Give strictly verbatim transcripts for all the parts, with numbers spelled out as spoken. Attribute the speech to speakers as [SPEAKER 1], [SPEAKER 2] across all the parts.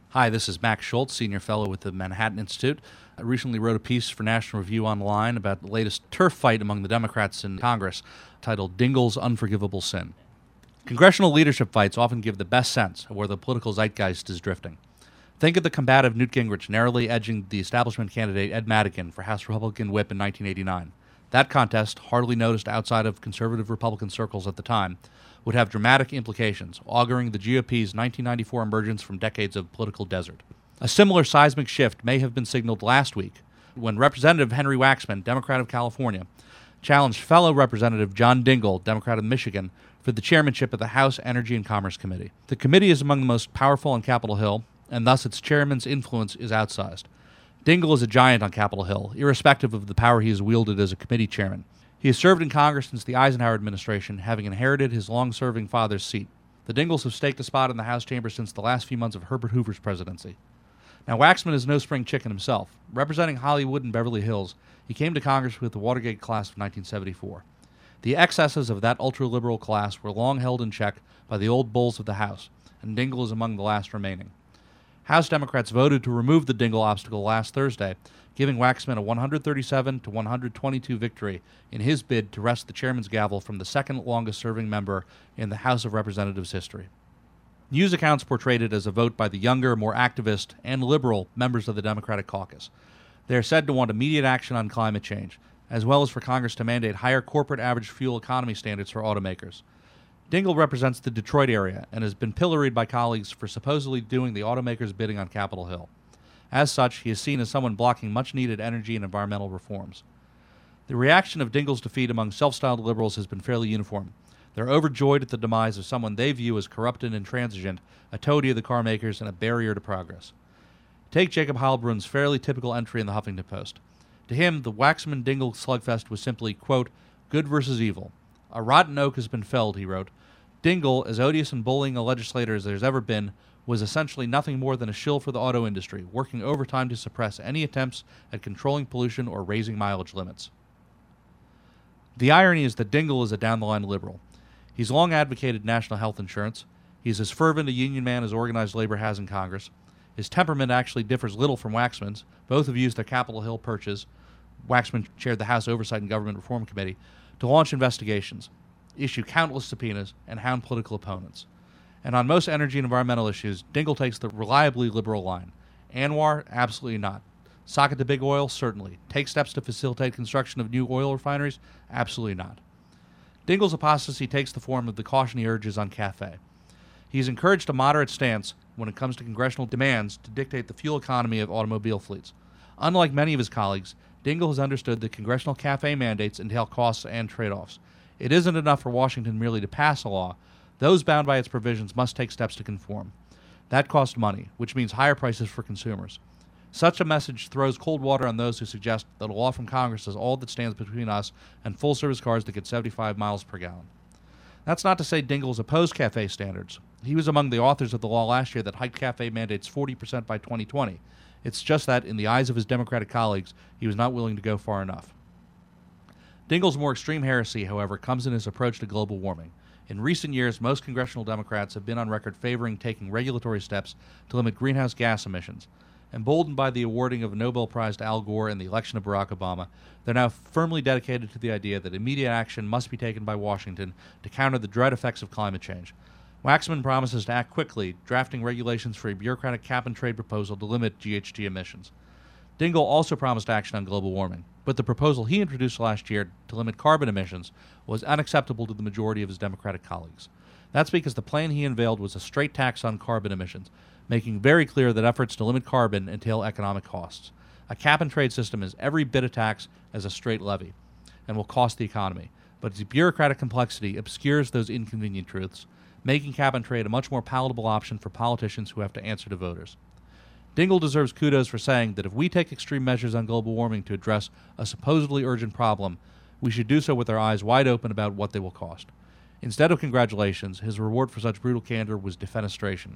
[SPEAKER 1] Hi, this is Max Schultz, Senior Fellow with the Manhattan Institute. I recently wrote a piece for National Review Online about the latest turf fight among the Democrats in Congress titled Dingell's Unforgivable Sin. Congressional leadership fights often give the best sense of where the political zeitgeist is drifting. Think of the combative Newt Gingrich narrowly edging the establishment candidate Ed Madigan for House Republican Whip in nineteen eighty-nine. That contest, hardly noticed outside of conservative Republican circles at the time, would have dramatic implications, auguring the G O P's nineteen ninety-four emergence from decades of political desert. A similar seismic shift may have been signaled last week when Representative Henry Waxman, Democrat of California, challenged fellow Representative John Dingell, Democrat of Michigan, for the chairmanship of the House Energy and Commerce Committee. The committee is among the most powerful on Capitol Hill, and thus its chairman's influence is outsized. Dingell is a giant on Capitol Hill, irrespective of the power he has wielded as a committee chairman. He has served in Congress since the Eisenhower administration, having inherited his long-serving father's seat. The Dingells have staked a spot in the House chamber since the last few months of Herbert Hoover's presidency. Now, Waxman is no spring chicken himself. Representing Hollywood and Beverly Hills, he came to Congress with the Watergate class of nineteen seventy-four. The excesses of that ultra-liberal class were long held in check by the old bulls of the House, and Dingell is among the last remaining. House Democrats voted to remove the Dingell obstacle last Thursday, giving Waxman a one hundred thirty-seven to one hundred twenty-two victory in his bid to wrest the chairman's gavel from the second longest-serving member in the House of Representatives history. News accounts portrayed it as a vote by the younger, more activist, and liberal members of the Democratic caucus. They are said to want immediate action on climate change, as well as for Congress to mandate higher corporate average fuel economy standards for automakers. Dingell represents the Detroit area and has been pilloried by colleagues for supposedly doing the automakers' bidding on Capitol Hill. As such, he is seen as someone blocking much-needed energy and environmental reforms. The reaction of Dingell's defeat among self-styled liberals has been fairly uniform. They're overjoyed at the demise of someone they view as corrupt and intransigent, a toady of the car makers, and a barrier to progress. Take Jacob Heilbrun's fairly typical entry in the Huffington Post. To him, the Waxman-Dingell slugfest was simply, quote, good versus evil. A rotten oak has been felled, he wrote. Dingell, as odious and bullying a legislator as there's ever been, was essentially nothing more than a shill for the auto industry, working overtime to suppress any attempts at controlling pollution or raising mileage limits. The irony is that Dingell is a down-the-line liberal. He's long advocated national health insurance. He's as fervent a union man as organized labor has in Congress. His temperament actually differs little from Waxman's. Both have used their Capitol Hill perches — Waxman chaired the House Oversight and Government Reform Committee — to launch investigations, issue countless subpoenas, and hound political opponents. And on most energy and environmental issues, Dingell takes the reliably liberal line. Anwar? Absolutely not. Sock it to big oil? Certainly. Take steps to facilitate construction of new oil refineries? Absolutely not. Dingell's apostasy takes the form of the caution he urges on CAFE. He's encouraged a moderate stance when it comes to congressional demands to dictate the fuel economy of automobile fleets. Unlike many of his colleagues, Dingell has understood that congressional CAFE mandates entail costs and trade-offs. It isn't enough for Washington merely to pass a law. Those bound by its provisions must take steps to conform. That costs money, which means higher prices for consumers. Such a message throws cold water on those who suggest that a law from Congress is all that stands between us and full-service cars that get seventy-five miles per gallon. That's not to say Dingell's opposed CAFE standards. He was among the authors of the law last year that hiked CAFE mandates forty percent by twenty twenty. It's just that, in the eyes of his Democratic colleagues, he was not willing to go far enough. Dingell's more extreme heresy, however, comes in his approach to global warming. In recent years, most congressional Democrats have been on record favoring taking regulatory steps to limit greenhouse gas emissions. Emboldened by the awarding of a Nobel Prize to Al Gore and the election of Barack Obama, they're now firmly dedicated to the idea that immediate action must be taken by Washington to counter the dread effects of climate change. Waxman promises to act quickly, drafting regulations for a bureaucratic cap-and-trade proposal to limit G H G emissions. Dingell also promised action on global warming, but the proposal he introduced last year to limit carbon emissions was unacceptable to the majority of his Democratic colleagues. That's because the plan he unveiled was a straight tax on carbon emissions, making very clear that efforts to limit carbon entail economic costs. A cap-and-trade system is every bit a tax as a straight levy and will cost the economy, but its bureaucratic complexity obscures those inconvenient truths, making cap-and-trade a much more palatable option for politicians who have to answer to voters. Dingell deserves kudos for saying that if we take extreme measures on global warming to address a supposedly urgent problem, we should do so with our eyes wide open about what they will cost. Instead of congratulations, his reward for such brutal candor was defenestration.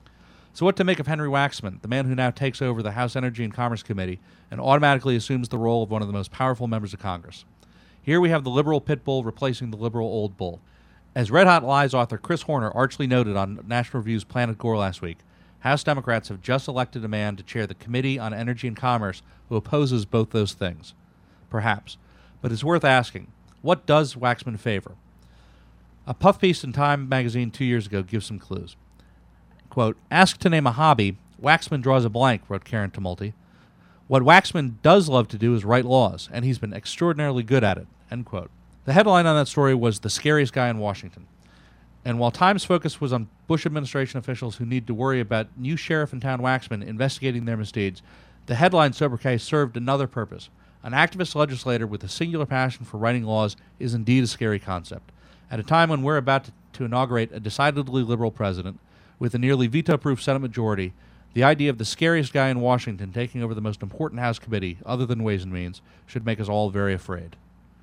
[SPEAKER 1] So what to make of Henry Waxman, the man who now takes over the House Energy and Commerce Committee and automatically assumes the role of one of the most powerful members of Congress? Here we have the liberal pit bull replacing the liberal old bull. As Red Hot Lies author Chris Horner archly noted on National Review's Planet Gore last week, House Democrats have just elected a man to chair the Committee on Energy and Commerce who opposes both those things. Perhaps. But it's worth asking, what does Waxman favor? A puff piece in Time magazine two years ago gives some clues. Quote, asked to name a hobby, Waxman draws a blank, wrote Karen Tumulty. What Waxman does love to do is write laws, and he's been extraordinarily good at it, end quote. The headline on that story was The Scariest Guy in Washington. And while Time's focus was on Bush administration officials who need to worry about new sheriff in town Waxman investigating their misdeeds, the headline sobriquet served another purpose. An activist legislator with a singular passion for writing laws is indeed a scary concept. At a time when we're about to, to inaugurate a decidedly liberal president, with a nearly veto-proof Senate majority, the idea of the scariest guy in Washington taking over the most important House committee, other than Ways and Means, should make us all very afraid.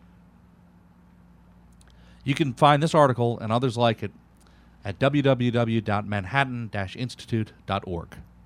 [SPEAKER 1] You can find this article and others like it at w w w dot manhattan dash institute dot org.